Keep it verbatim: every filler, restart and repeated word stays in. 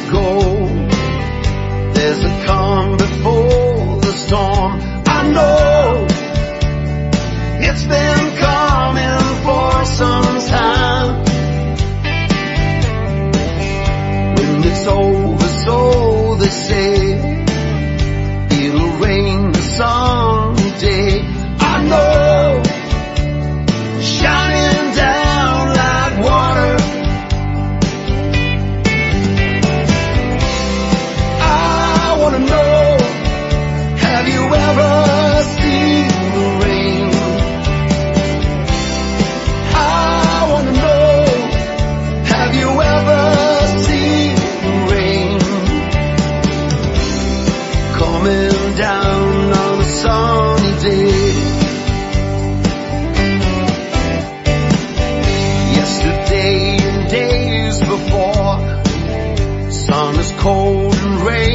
go. There's a calm before the storm. I know it's been coming for some time. When it's over, so they say, it'll rain someday. I know, shining down like water. I wanna know, have you ever seen the rain? I wanna know, have you ever seen the rain coming down on a sunny day? Yesterday and days before, sun is cold and rain.